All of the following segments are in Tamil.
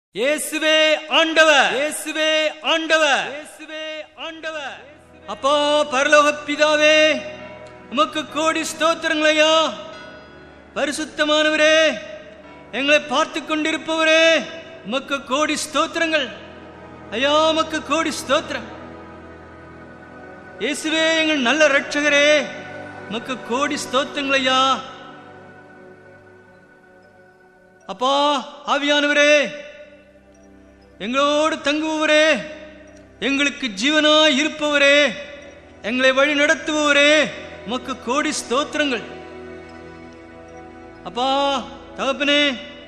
இயேசுவே ஆண்டவர், இயேசுவே ஆண்டவர், இயேசுவே ஆண்டவர். அப்பா பரலோக பிதாவே, உமக்கு கோடி ஸ்தோத்திரங்கள் ஐயா. பரிசுத்தமானவரே, எங்களை பார்த்து கொண்டிருப்பவரே, உமக்கு கோடி ஸ்தோத்திரங்கள் ஐயா. உமக்கு கோடி ஸ்தோத்திரம். இயேசுவே எங்கள் நல்ல இரட்சகரே, உமக்கு கோடி ஸ்தோத்திரங்கள் ஐயா. அப்பா ஆவியானவரே, எங்களோடு தங்குபவரே, எங்களுக்கு ஜீவனாய் இருப்பவரே, எங்களை வழி நடத்துபவரே, உமக்கு கோடி ஸ்தோத்திரங்கள். அப்பா தகப்பனே,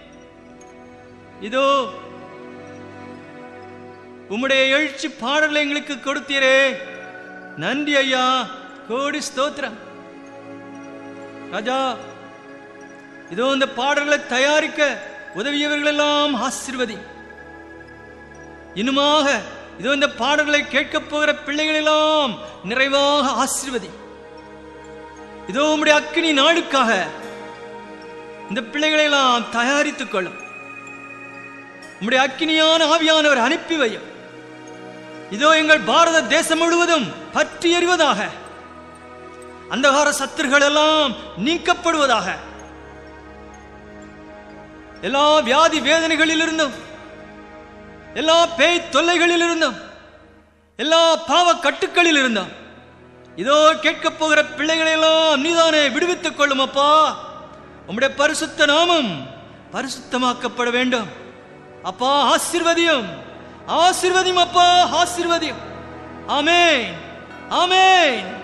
இதோ உம்முடைய எழுச்சி பாடல்களை எங்களுக்கு கொடுத்தீரே, நன்றி ஐயா, கோடி ஸ்தோத்திரம். ராஜா, இதோ இந்த பாடல்களை தயாரிக்க உதவியவர்கள் எல்லாம் ஆசீர்வதி. இன்னுமாக இதோ இந்த பாடல்களை கேட்கப் போகிற பிள்ளைகள் எல்லாம் நிறைவாக ஆசீர்வதி. இதோ உம்முடைய அக்கினி நாளுக்காக இந்த பிள்ளைகளை எல்லாம் தயாரித்துக் கொள்ளும். உம்முடைய அக்கினியான ஆவியானவர் அனுப்பி வையும். இதோ எங்கள் பாரத தேசம் முழுவதும் பற்றி எறிவதாக, அந்தகார சத்துருக்கள் எல்லாம் நீக்கப்படுவதாக, எல்லா வியாதி வேதனைகளிலிருந்தும், எல்லா பேய் தொல்லைகளில் இருந்தோம், எல்லா பாவ கட்டுக்களில் இருந்தோம், இதோ கேட்கப் போகிற பிள்ளைகளை எல்லாம் நீதானே விடுவித்துக் கொள்ளும். அப்பா, உம்முடைய பரிசுத்த நாமம் பரிசுத்தமாக்கப்பட வேண்டும். அப்பா ஆசீர்வதியும், ஆசீர்வதியும் அப்பா, ஆசீர்வதியும். ஆமென், ஆமென்.